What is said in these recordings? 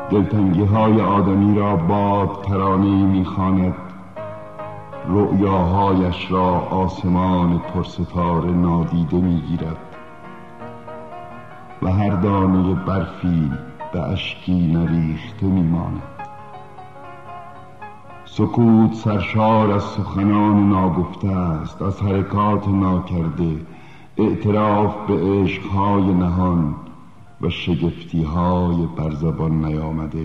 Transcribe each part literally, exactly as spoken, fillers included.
دلتنگی های آدمی را باد ترانه‌ای می‌خواند، رؤیاهایش را آسمان پرستاره نادیده می‌گیرد و هر دانه برفی به اشکی نریخته می‌ماند. سکوت سرشار از سخنان ناگفته است، از حرکات ناکرده، اعتراف به عشقهای نهان و شگفتیهای بر زبان نیامده.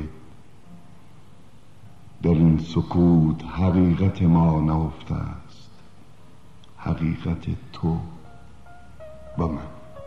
در این سکوت حقیقت ما نهفته است، حقیقت تو و من.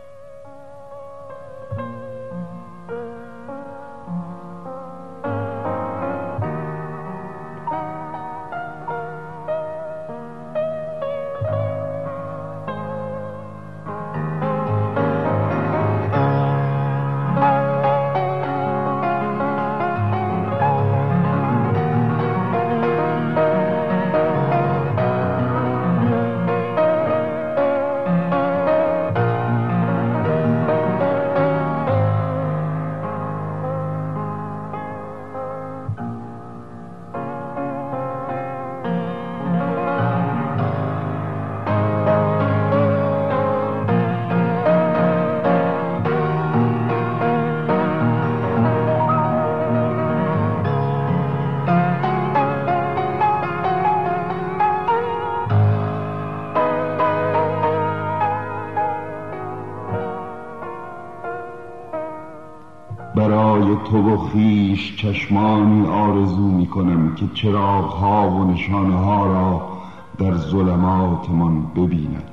برای تو و خویش چشمانی آرزو می کنم که چراغ‌ها و نشانه‌ها را در ظلماتمان ببیند،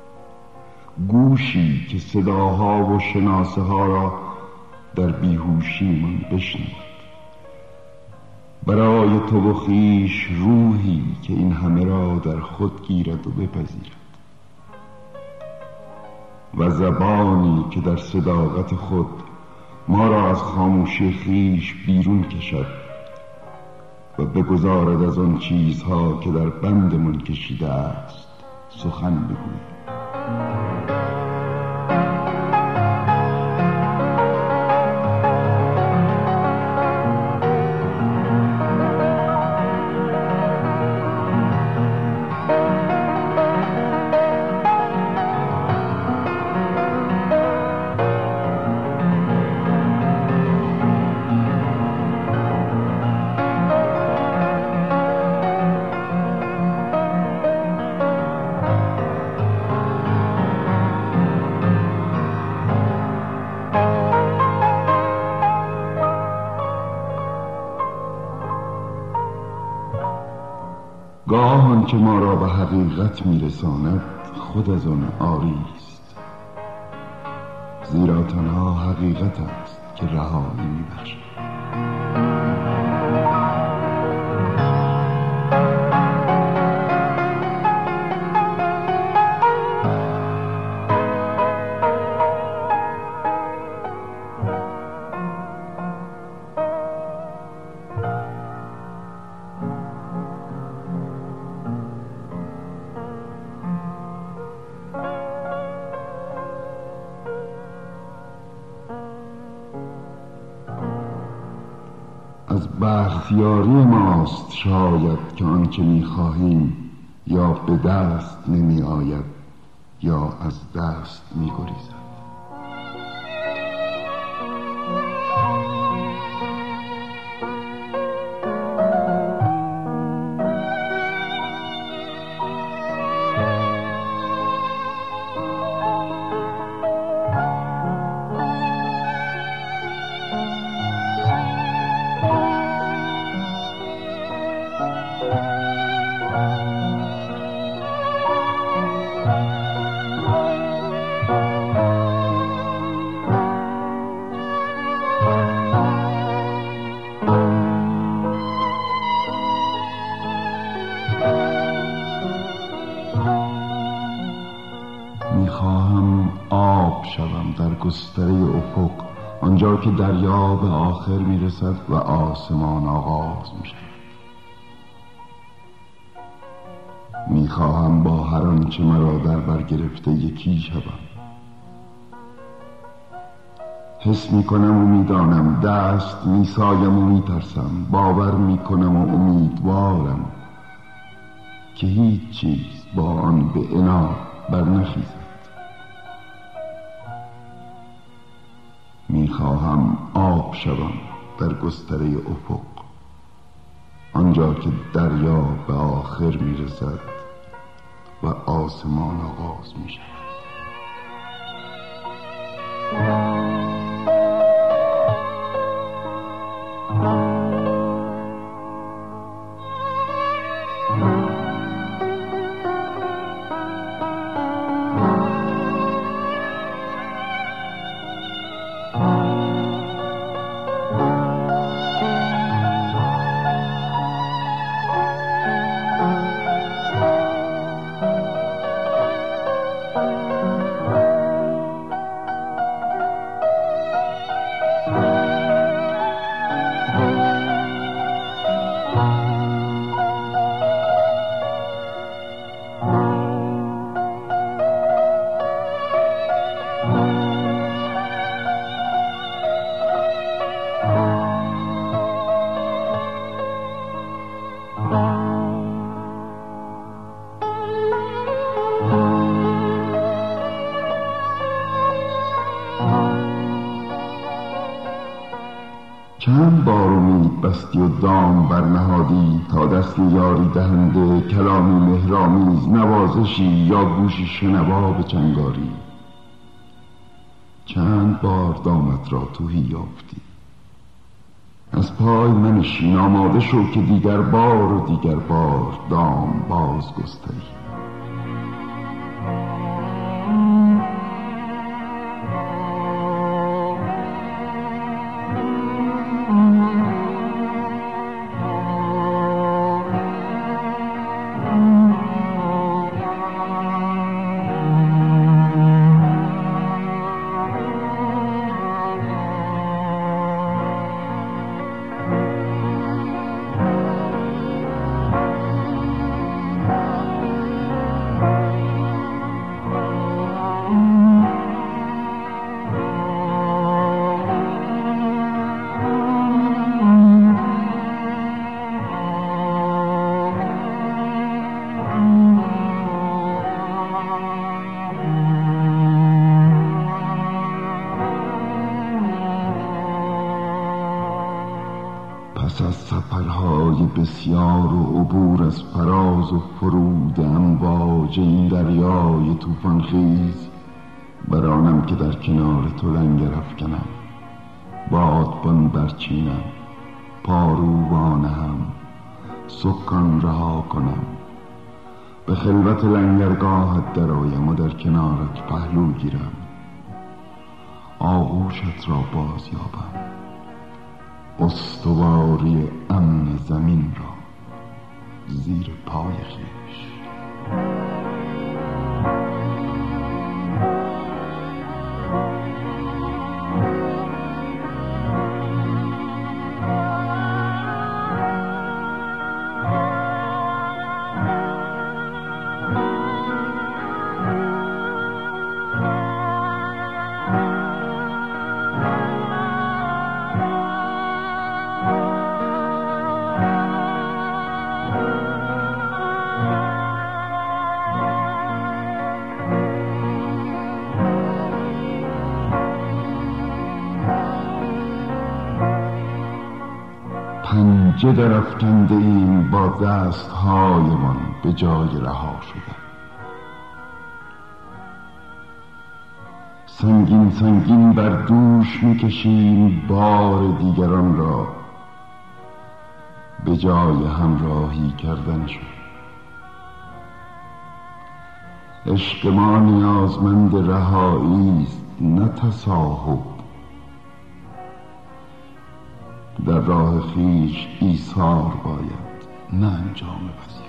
گوشی که صداها و شناسه ها را در بیهوشیمان بشنود، برای تو و خویش روحی که این همه را در خود گیرد و بپذیرد و زبانی که در صداقت خود ما را از خاموشی خویش بیرون کشد و بگذارد از آن چیزها که در بندمان کشیده است سخن بگوید. گاه آنچه ما را به حقیقت میرساند خود از آن عاری است، زیرا تنها حقیقت است که رهایی میبخشد. از بختیاری ماست شاید که آنچه می‌خواهیم یا به دست نمی آید یا از دست می گریزد. میخواهم آب شوم در گستره افق، آنجا که دریا به آخر میرسد و آسمان آغاز میشود. میخواهم با هر آنچه مرا در بر گرفته یکی شوم، حس می کنم و می دانم، دست می سایم و می ترسم، باور می کنم و امیدوارم که هیچ چیز با آن به عناد برنخیزد. می خواهم آب شوم در گستره افق، آنجا که دریا به آخر می رسد و آسمان آغاز می شود. چند بار امید بستی و دام برنهادی تا دست یاری دهنده، کلامی مهرآمیز، نوازشی یا گوشی شنوا به چنگاری. چند بار دامت را تهی یافتی. از پای منشین، آماده شو که دیگر بار و دیگر بار دام باز گستری. پس از سفرهای بسیار و عبور از فراز و فرود امواج این دریای طوفان خیز، برانم که در کنار تو لنگر افکنم، بادبان برچینم، پارو وانهم، سکان رها کنم، به خلوت لنگرگاهت درآیم و در کنارت پهلو گیرم، آغوشت را باز یابم، استواری امن زمین را زیر پای خویش. پنجه در افکنده ایم با دستهایمان به جای رها شدن. سنگین سنگین بر دوش میکشیم بار دیگران را به جای همراهی کردنشون. عشق ما نیازمند رهایی است، نه تصاحب. در راه خویش ایثار باید، نه انجام وظیفه.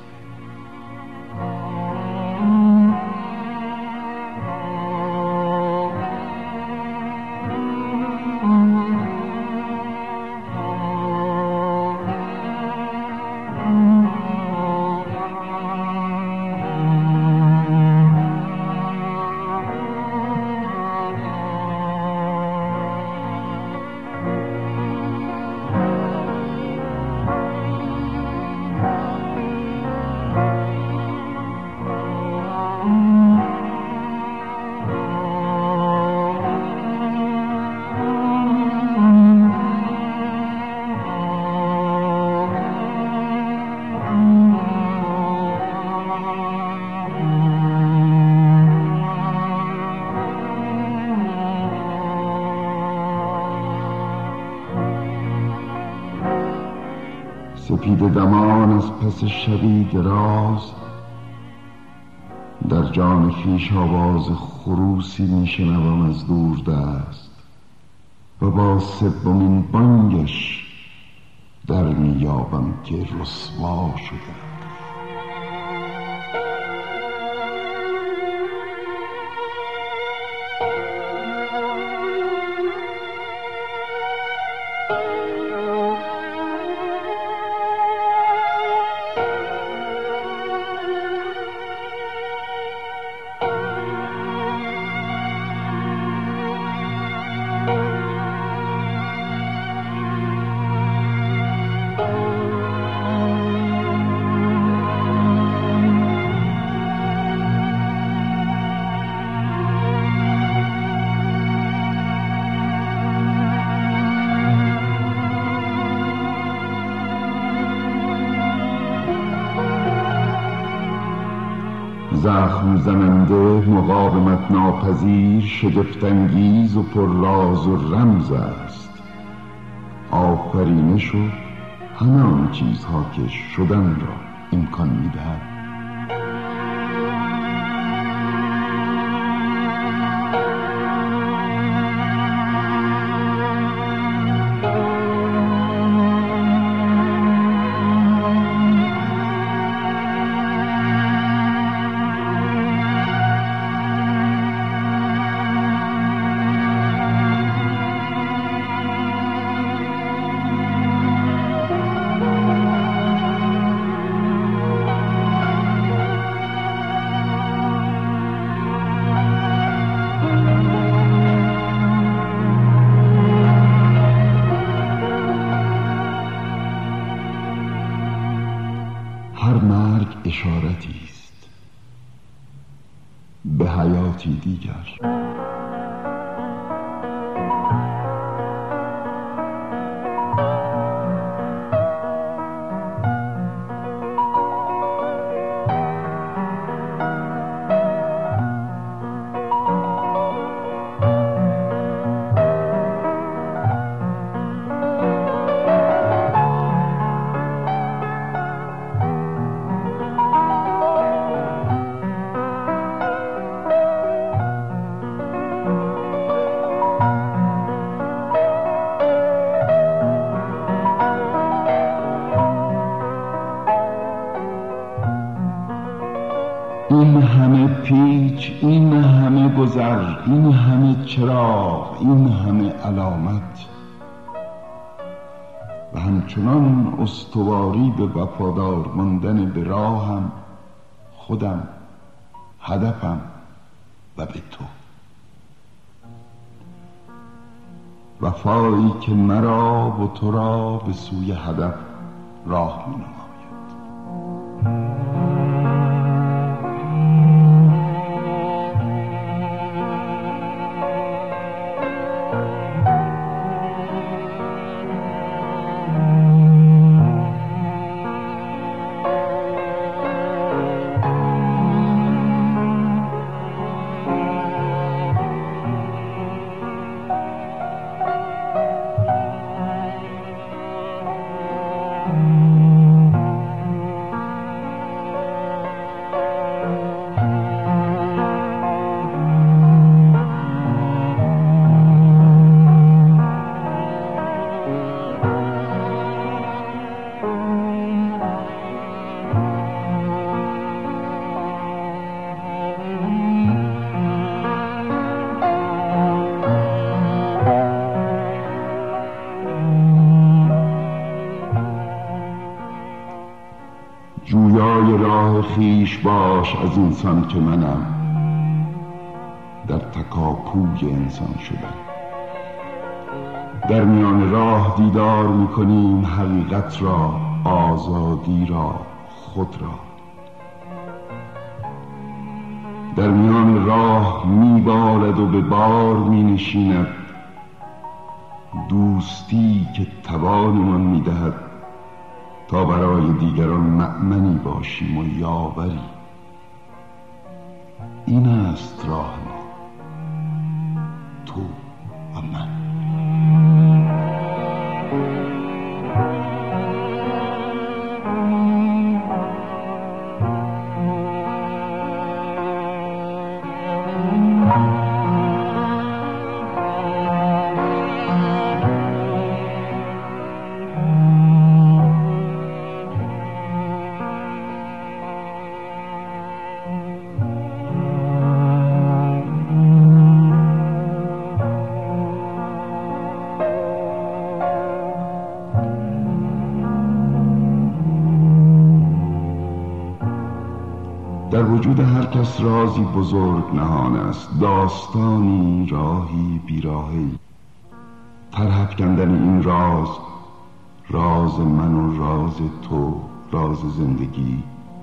سپید دمان از پس شبی دراز، در جان خویش آواز خروسی میشنوم از دور دست و با سومین بانگش در میابم که رسوا شده. زخم زننده، مقاومت ناپذیر، شگفت انگیز و پرراز و رمز است. آفرینش و همه آن چیزها که شدن را امکان می‌دهد. هر مرگ اشارتی است به حیاتی دیگر. این همه پیچ، این همه گذر، این همه چراغ، این همه علامت و همچنان استواری به وفادار ماندن به راهم، خودم، هدفم و به تو. وفایی که مرا و تو را به سوی هدف راه می نماید. جویای راه خویش باش از انسان که منم، در تکاپوی انسان شدم. در میان راه دیدار میکنیم حقیقت را، آزادی را، خود را. در میان راه میبالد و به بار مینشیند دوستی که توانمان میدهد تا برای دیگران مأمنی باشیم و یاوری. این است راه ما، تو و من. در وجود هر کس رازی بزرگ نهان است، داستانی، راهی، بیراهی. طرح افکندن این راز، راز من و راز تو، راز زندگی،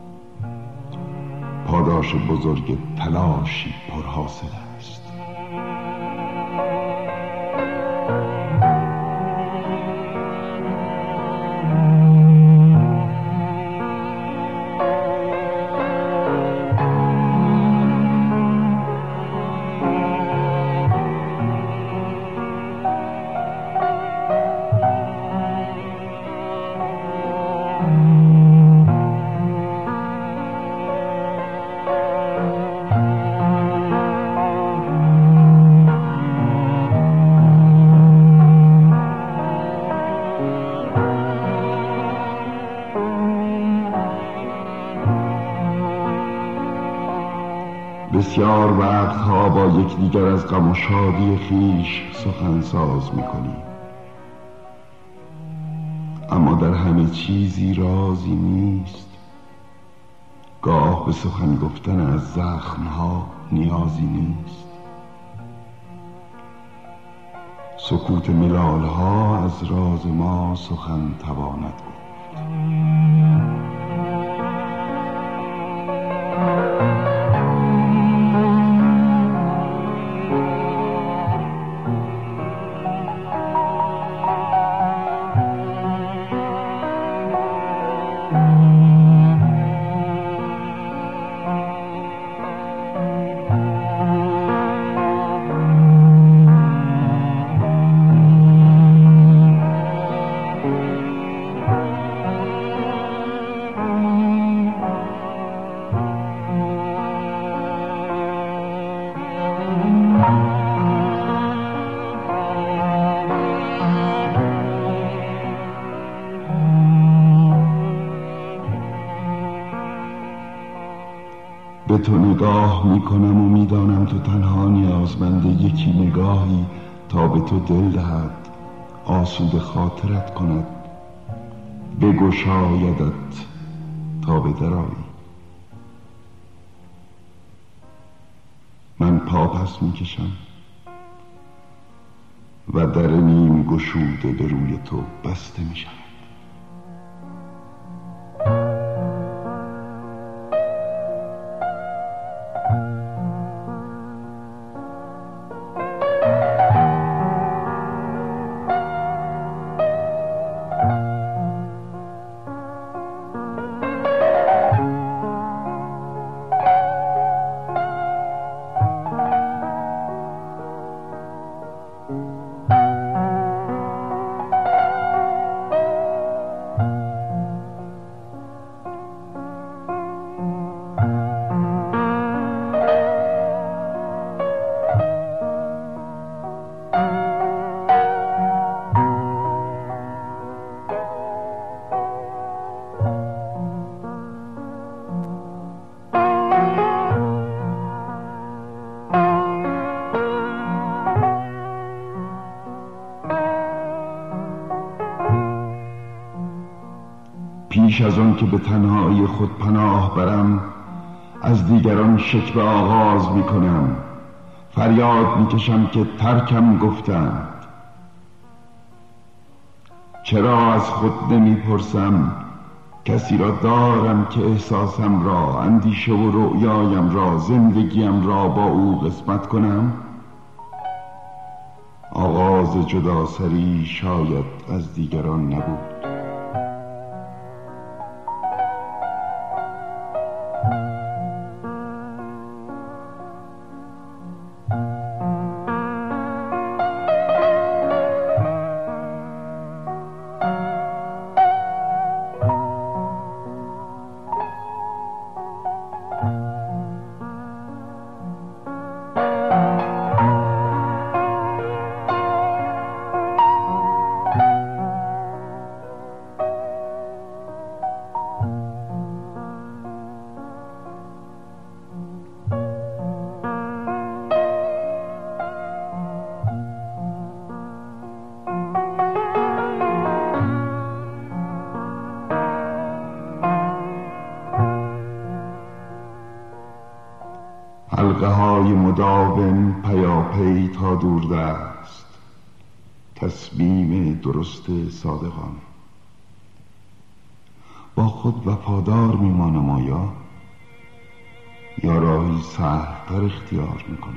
پاداش بزرگ تلاشی پرحاصل است. بسیار وقتها با یکدیگر از غم و شادی خویش سخن ساز می‌کنیم، اما در همه چیزی رازی نیست. گاه به سخن گفتن از زخم‌ها نیازی نیست. سکوت ملال‌ها از راز ما سخن تواند گفت. به تو نگاه میکنم و میدانم تو تنها نیازمند یکی نگاهی تا به تو دل دهد، آسوده خاطرت کند، بگشایدت تا به درآیی. من پا پس میکشم و در نیم گشوده به روی تو بسته میشم. پیش از آن که به تنهایی خود پناه برم، از دیگران شکوه آغاز می کنم. فریاد می کشم که ترکم گفتند. چرا از خود نمی پرسم کسی را دارم که احساسم را، اندیشه و رؤیایم را، زندگیم را با او قسمت کنم؟ آغاز جدا سری شاید از دیگران نبود. صدای مداوم پیاپی تا دوردست، تصمیم درست صادقان. با خود وفادار میمانم آیا یا راهی سهل‌تر اختیار میکنم؟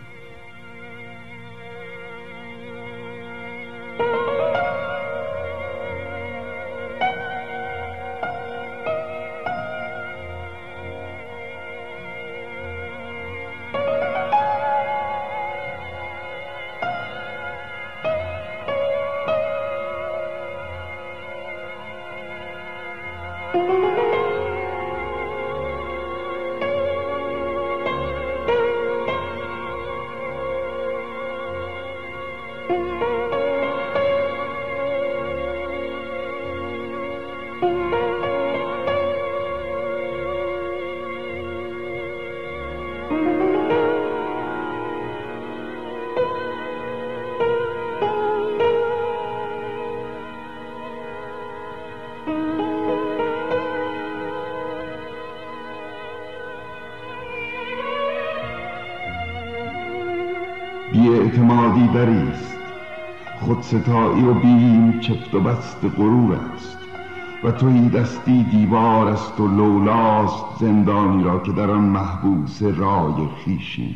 بی‌اعتمادی دریست، خودستایی و بیم چفت و بست غرور است و تویی دستی دیوار است و لولاست زندانی را که در آن محبوس رای خویشیم.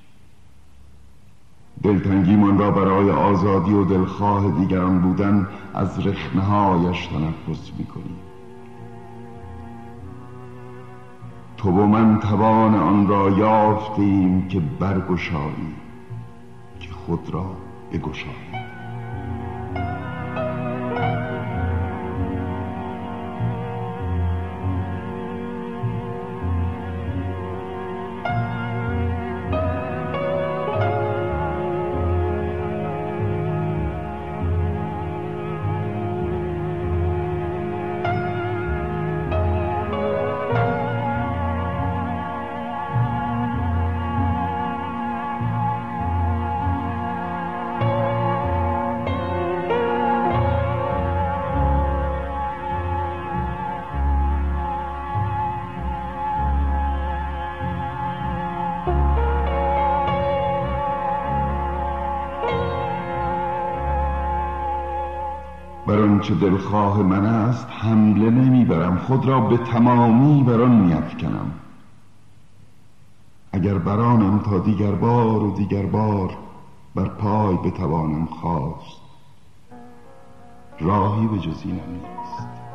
دلتنگیمان را برای آزادی و دلخواه دیگران بودن از رخنه‌هایش تنفس می‌کنیم. تو و من توان آن را یافتیم که برگشاییم، که خود را بگشاییم. بر آنچه دلخواه من است حمله نمیبرم، خود را به تمامی بر آن میافکنم. اگر برانم تا دیگر بار و دیگر بار بر پای بتوانم خاست، راهی به جز اینم نیست.